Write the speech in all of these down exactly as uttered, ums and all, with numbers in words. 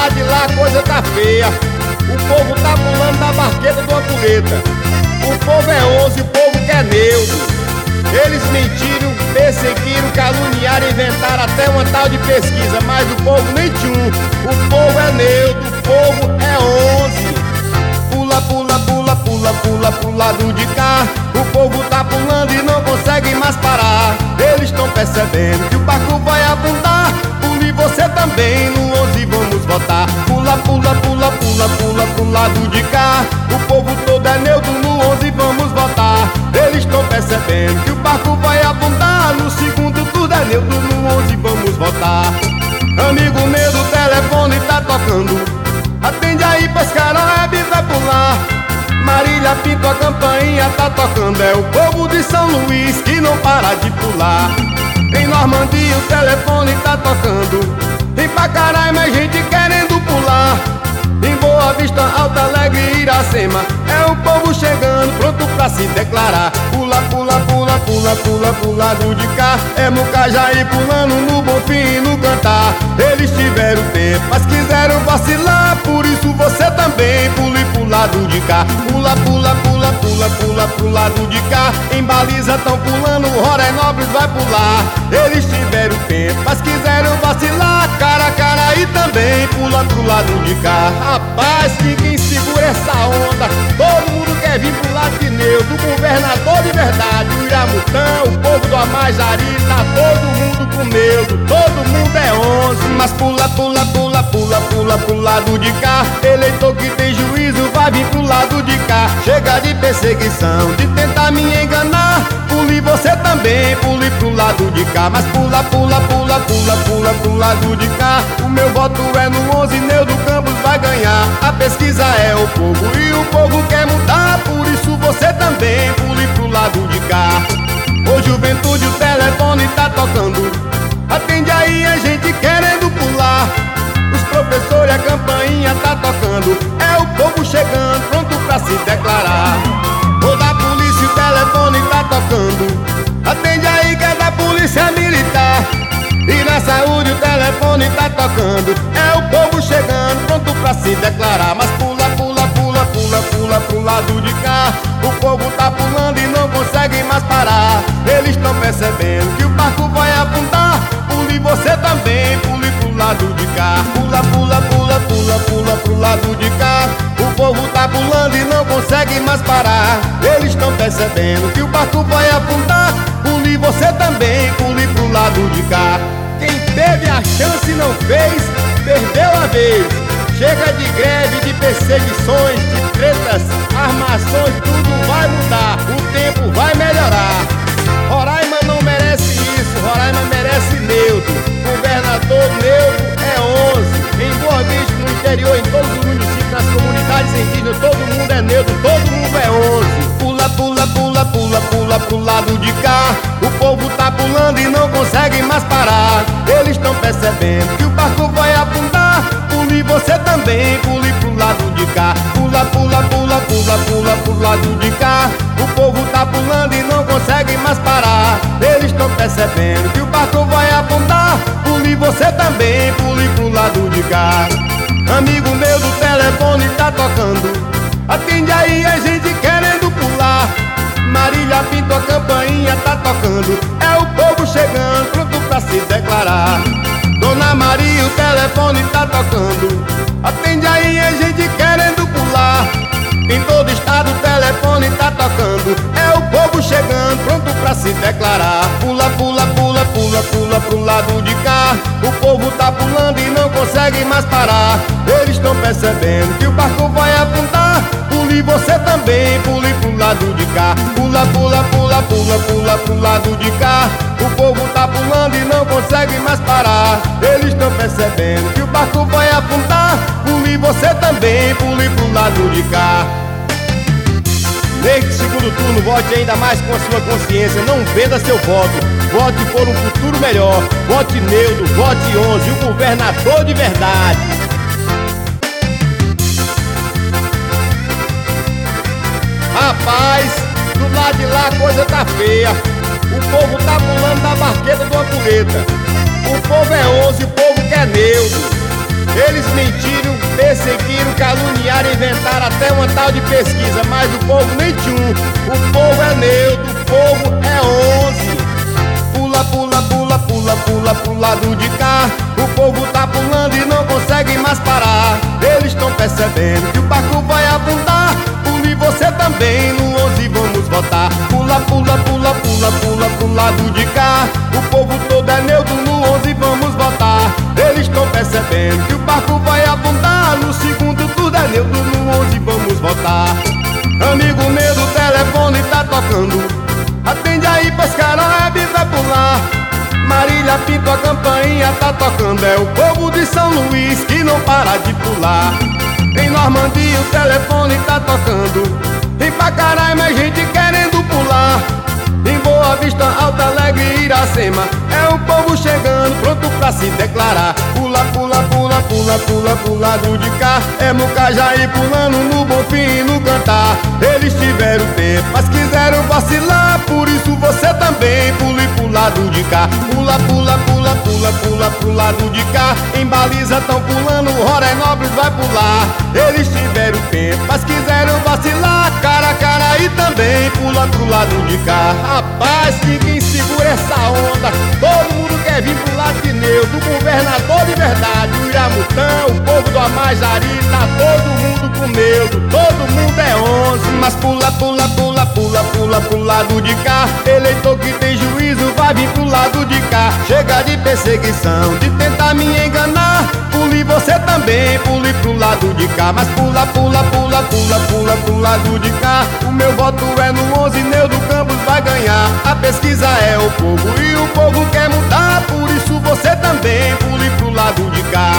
lado de lá a coisa tá feia. O povo tá pulando da barqueta de uma puleta. O povo é onze, o povo quer neutro. Eles mentiram, perseguiram, caluniaram, inventaram até uma tal de pesquisa. Mas o povo nem tchum. O povo é neutro, o povo é onze. Pula, pula, pula, pula, pula pro lado de cá. O povo tá pulando e não consegue mais parar. Eles estão percebendo que o barco vai afundar. Pule você também, no onze vamos votar. Pula, pula, pula, pula, pula pro lado de cá. O povo todo é neutro, no onze vamos votar. Eles estão percebendo que o barco vai afundar. No segundo turno é neutro, no onze vamos votar. Amigo meu do telefone tá tocando. Atende aí, pescarão, é vai pular. Marília Pinto, a campainha tá tocando. É o povo de São Luís que não para de pular. Em Normandia o telefone tá tocando. Em Pacaraima gente querendo pular. Em Boa Vista, Alto Alegre e Iracema é o povo chegando, pronto pra se declarar. Pula, pula, pula, pula, pula pro lado de cá. É Mucajaí pulando no Bonfim e no Cantar. Eles tiveram tempo, mas quiseram vacilar. Por isso você também pule pro lado de cá. Pula, pula, pula, pula, pula pro lado de cá. Em Baliza tão pulando, Rorainópolis vai pular. Eles tiveram tempo, mas quiseram vacilar. Caracaraí também pula pro lado de cá. Rapaz, ninguém segura essa onda. Todo mundo quer vir pro lado de Neu, do governador de verdade. O Iramutã, o povo do Amajari, tá todo mundo com medo. Todo mundo é onze. Mas pula, pula, pula, pula, pula pro lado de cá. Eleitor que tem juízo vai vir pro lado de cá. Chega de perseguição, de tentar me enganar. Pule você também, pule pro lado de cá. Mas pula, pula, pula, pula, pula pro lado de cá. O meu voto é no onze, Neu do Campos vai ganhar. A pesquisa é o povo e o povo quer mudar. Por isso você também pule pro lado de cá. Ô juventude, o telefone tá tocando. Atende aí, a gente querendo pular. Os professores, a campainha tá tocando. É o povo chegando, pronto pra se declarar. Ô da polícia, o telefone tá tocando. Atende aí que é da polícia militar. E na saúde o telefone tá tocando. É o povo chegando, pronto pra se declarar. Mas pula, pula, pula, pula, pula pro lado de cá. O povo tá pulando e não consegue mais parar. Eles estão percebendo que o barco vai afundar. Pule você também, pule pro lado de cá. Pula, pula, pula, pula, pula pro lado de cá. O povo tá pulando e não consegue mais parar. Eles estão percebendo que o barco vai afundar. Pule você também, pule pro lado de cá. Quem teve a chance e não fez, perdeu a vez. Chega de greve, de perseguições, de tretas, armações, tudo vai mudar. O tempo vai melhorar. Roraima não merece isso, Roraima merece neutro. Governador neutro é onze. Em Boa Vista, no interior, em todos os municípios, nas comunidades indígenas, todo mundo é neutro, todo mundo é onze. Pula, pula, pula, pula, pula pro lado de cá. O povo tá pulando e não consegue mais parar. Eles estão percebendo que o barco vai afundar. Pule você também, pule pro lado de cá. Pula, pula, pula, pula, pula pro lado de cá. O povo tá pulando e não consegue mais parar. Eles estão percebendo que o barco vai afundar. Pule você também, pule pro lado de cá. Amigo meu do telefone tá tocando. Atende aí, a gente querendo pular. Marília Pinto, a campainha tá tocando. É o povo chegando, pronto pra se declarar. Dona Maria, o telefone tá tocando. Atende aí, a gente querendo pular. Em todo estado o telefone tá tocando. É o povo chegando, pronto pra se declarar. Pula, pula, pula, pula, pula pro lado de cá. O povo tá pulando e não consegue mais parar. Eles estão percebendo que o barco vai afundar. Pule você também, pule pro lado de cá. Pula, pula, pula, pula, pula pro lado de cá. O povo tá pulando e não consegue mais parar. Eles estão percebendo que o barco vai afundar. Pule você também, pule pro lado de cá. Neste segundo turno, vote ainda mais com a sua consciência. Não venda seu voto. Vote por um futuro melhor. Vote neutro, vote onze, o governador de verdade. Rapaz, do lado de lá a coisa tá feia. O povo tá pulando da barqueta de uma puleta. O povo é onze, o povo quer neutro. Eles mentiram, pesquisa, mas o povo nem tchum. O povo é neutro, o povo é onze. Pula, pula, pula, pula, pula pro lado de cá. O povo tá pulando e não consegue mais parar. Eles estão percebendo que o barco vai afundar. Pule você também, no onze vamos votar. Pula, pula, pula, pula, pula pro lado de cá. O povo todo é neutro, no onze vamos votar. Eles estão percebendo que o barco vai afundar. No segundo tudo é neutro, no onze vamos votar. Amigo meu do telefone tá tocando. Atende aí, Pescarebe vai pular. Marília Pinto, a campainha tá tocando. É o povo de São Luís que não para de pular. Em Normandia o telefone tá tocando. Em Pacaraima é gente querendo pular. Em Boa Vista, Alto Alegre e Iracema é o povo chegando, pronto pra se declarar. Pula, pula, pula, pula, pula pro lado de cá. É Mucajaí pulando no Bonfim e no Cantar. Eles tiveram tempo, mas quiseram vacilar. Por isso você também pule pro lado de cá. Pula, pula, pula, pula, pula pro lado de cá. Em Baliza tão pulando, Rorenópolis vai pular. Eles tiveram tempo, mas quiseram vacilar. Caracaraí também pula pro lado de cá. Rapaz, ninguém segura essa onda. Todo mundo quer vir pro lado de Neus, do governador de verdade, o Iramutã, o povo do Amajari. Tá todo mundo com Neus, todo mundo é onze. Mas pula, pula, pula, pula, pula pro lado de cá. Eleitor que tem juízo vai vir pro lado de cá. Chega de perseguição, de tentar me enganar. Pule você também, pule pro lado de cá. Mas pula, pula, pula, pula, pula pro lado de cá. O meu voto é no onze, Neus do Campos vai ganhar. A pesquisa é o povo e o povo quer mudar. Por isso você também pule pro lado de cá.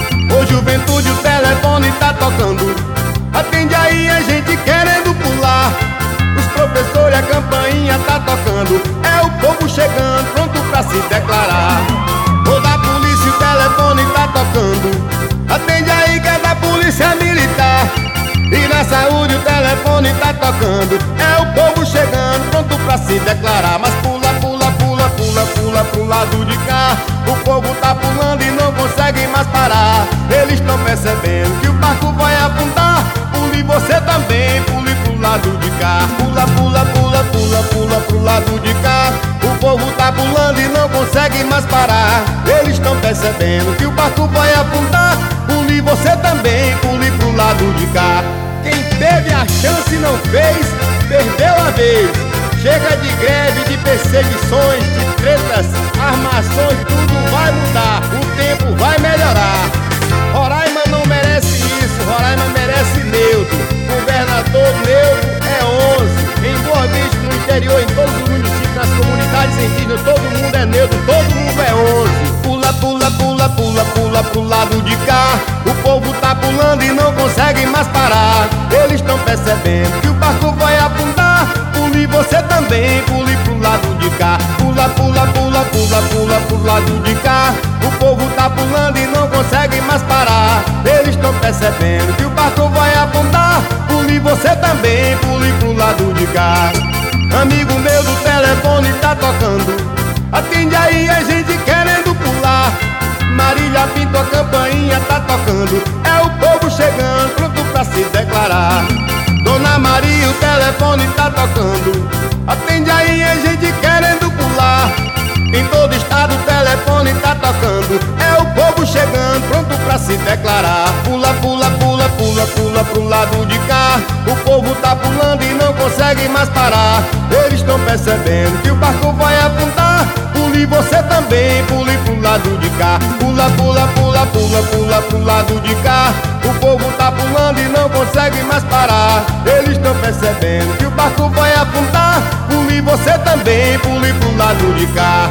Ô juventude, o telefone tá tocando. Atende aí, a gente querendo pular. Os professores, a campainha tá tocando. É o povo chegando, pronto pra se declarar. Ô da polícia, o telefone tá tocando. Atende aí que é da polícia militar. E na saúde o telefone tá tocando. É o povo chegando, pronto pra se declarar. Mas pula, pula, pula, pula, pula pro lado de cá. O povo tá pulando e não consegue mais parar. Eles estão percebendo que o barco vai afundar. Pule você também, pule pro lado de cá. Pula, pula, pula, pula, pula pro lado de cá. O povo tá pulando e não consegue mais parar. Eles estão percebendo que o barco vai afundar. Pule você também, pule pro lado de cá. Quem teve a chance e não fez, perdeu a vez. Chega de greve, de perseguições, de tretas, armações, tudo vai mudar, o tempo vai melhorar. Roraima não merece isso, Roraima merece neutro. Governador neutro é onze. Em Boa Vista, no interior, em todos os municípios, nas comunidades indígenas, todo mundo é neutro, todo mundo é onze. Pula, pula, pula, pula, pula pro lado de cá. O povo tá pulando e não consegue mais parar. Eles estão percebendo que o barco vai afundar. Pule você também, pule pro lado de cá. Pula, pula, pula, pula, pula pro lado de cá. O povo tá pulando e não consegue mais parar. Eles estão percebendo que o barco vai afundar. Pule você também, pule pro lado de cá. Amigo meu do telefone tá tocando. Atende aí, a gente querendo pular. Marília Pinto, a campainha tá tocando. É o povo chegando, pronto pra se declarar. Dona Maria, o telefone tá tocando. Atende aí, a gente querendo pular. Em todo estado o telefone tá tocando. É o povo chegando, pronto pra se declarar. Pula, pula, pula, pula, pula pro lado de cá. O povo tá pulando e não consegue mais parar. Eles estão percebendo que o barco vai afundar. Pule você também, pule pro lado de cá. Pula, pula, pula, pula, pula pro lado de cá. O povo tá pulando e não consegue mais parar. Eles estão percebendo que o barco vai afundar. Pule você também, pule pro lado de cá.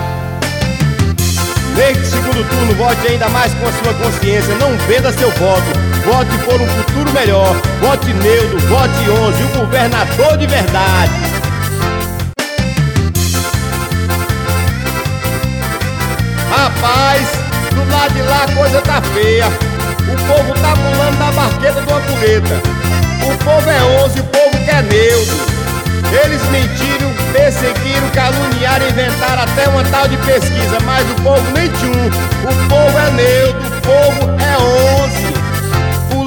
Neste segundo turno, vote ainda mais com a sua consciência. Não venda seu voto. Vote por um futuro melhor. Vote neutro, vote onze, o governador de verdade. Rapaz, do lado de lá a coisa tá feia. O povo tá pulando da barqueta de uma puleta. O povo é onze, o povo quer neutro. Eles mentiram, perseguiram, caluniaram, inventaram até uma tal de pesquisa. Mas o povo nem tchum. O povo é neutro, o povo é onze. Pula,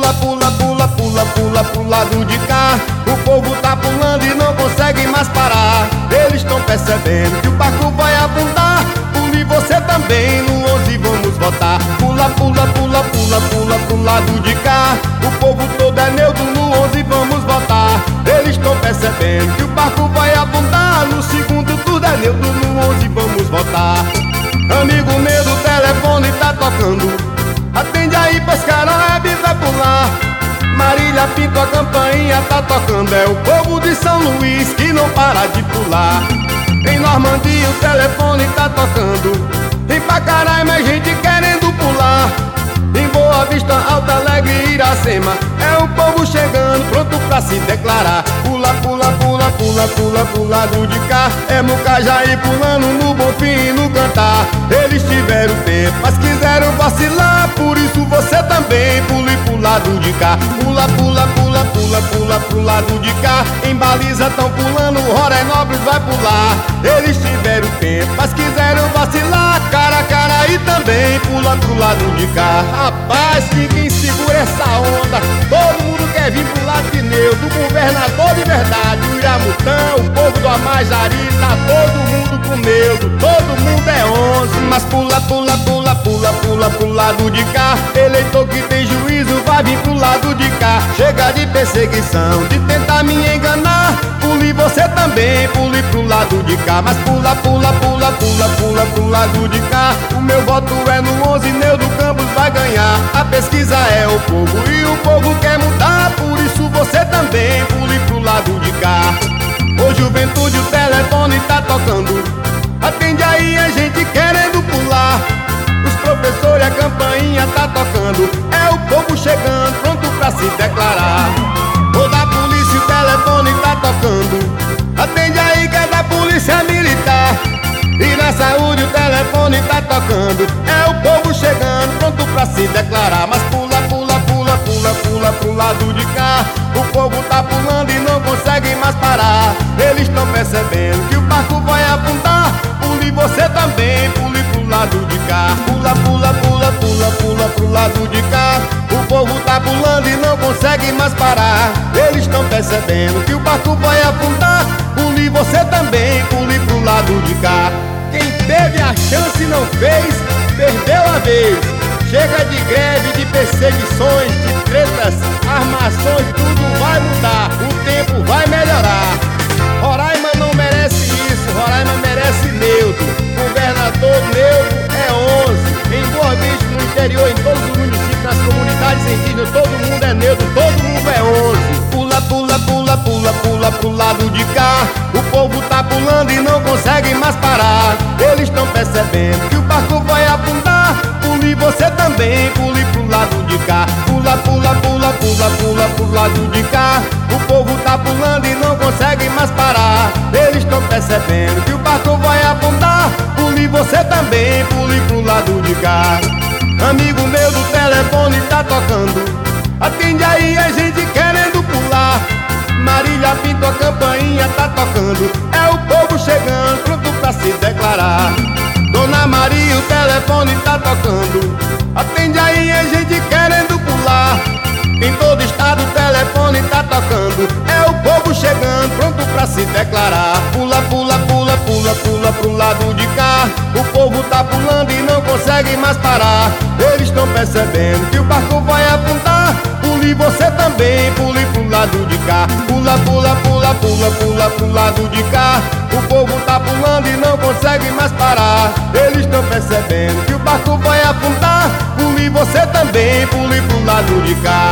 pula, pula, pula, pula, pula pro lado de cá. O povo tá pulando e não consegue mais parar. Eles estão percebendo que o barco vai afundar. Pule você também, no onze vamos votar. Pula, pula, pula, pula, pula pro lado de cá. O povo todo é neutro, no onze vamos votar. Eles estão percebendo que o barco vai afundar. No segundo turno é neutro, no onze vamos votar. Amigo meu do telefone tá tocando, atende aí, pois Caroebe vai pular. Marília Pinto, a campainha tá tocando. É o povo de São Luís que não para de pular. Em Normandia o telefone tá tocando. Em Pacaraima a gente querendo pular. Em Boa Vista, Alto Alegre e Iracema é o povo chegando, pronto pra se declarar. Pula, pula, pula, pula, pula pro lado de cá. É Mucajaí pulando no Bonfim e no Cantar. Eles tiveram tempo, mas quiseram vacilar. Por isso você também pule pro lado de cá. Pula, pula, pula, pula, pula pro lado de cá. Em Baliza tão pulando, Rorenópolis vai pular. Eles tiveram tempo, mas quiseram vacilar. Caracaraí também pula pro lado de cá. Rapaz, ninguém segura essa onda. Todo mundo quer vir pro lado de Neu, do governador de verdade, o Iramutã, o povo do Amajari. Tá todo mundo com medo, todo mundo é onze. Mas pula, pula, pula, pula, pula pro lado de cá. Eleitor que tem juízo vai vir pro lado de cá. Chega de perseguição, de tentar me enganar. Pule você também, pule pro lado de cá. Mas pula, pula, pula, pula, pula pro lado de cá. O meu voto é no onze, Neu do Campos vai ganhar. A pesquisa é o povo e o povo quer mudar. Por isso você também pule pro lado de cá. Ô juventude, o telefone tá tocando, atende aí, a gente querendo pular. Os professores, a campainha tá tocando. É o povo chegando, pronto pra se declarar. Ô da polícia, o telefone tá tocando, atende aí que é da polícia militar. E na saúde o telefone tá tocando. É o povo chegando, pronto pra se declarar. Mas pula, pula, pula, pula, pula pro lado de cá. O povo tá pulando e não consegue mais parar. Eles estão percebendo que o barco vai afundar. Pule você também, pule pro lado de cá. Pula, pula, pula, pula, pula pro lado de cá. O povo tá pulando e não consegue mais parar. Eles estão percebendo que o barco vai afundar. Pule você também, pule pro lado de cá. Quem teve a chance e não fez, perdeu a vez. Chega de greve, de perseguições, de tretas, armações, tudo vai mudar, o tempo vai melhorar. Roraima não merece isso, Roraima merece neutro. Governador neutro é onze. Em Boa Vista, no interior, em todos os municípios, nas comunidades indígenas, todo mundo é neutro, todo mundo é onze. Pula, pula, pula, pula, pula pro lado de cá. O povo tá pulando e não consegue mais parar. Eles estão percebendo que o barco vai afundar. Pule você também, pule pro lado de cá. Pula, pula, pula, pula, pula pro lado de cá. O povo tá pulando e não consegue mais parar. Eles estão percebendo que o barco vai afundar. Pule você também, pule pro lado de cá. Amigo meu do telefone tá tocando, atende aí, a gente querendo pular. Marília Pinto, a campainha tá tocando. É o povo chegando, pronto pra se declarar. Dona Maria, o telefone tá tocando, atende aí, a gente querendo pular. Em todo estado o telefone tá tocando. É o povo chegando, pronto pra se declarar. Pula, pula, pula, pula, pula pro lado de cá. O povo tá pulando e não consegue mais parar. Eles estão percebendo que o barco vai afundar. Pule você também, pule pro lado de cá. Pula, pula, pula, pula, pula pro lado de cá. O povo tá pulando e não consegue mais parar. Eles estão percebendo que o barco vai afundar. Pule você também, pule pro lado de cá.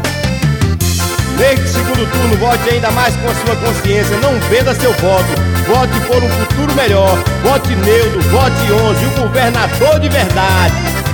Neste segundo turno, vote ainda mais com a sua consciência. Não venda seu voto. Vote por um futuro melhor. Vote neutro, vote onze, o governador de verdade.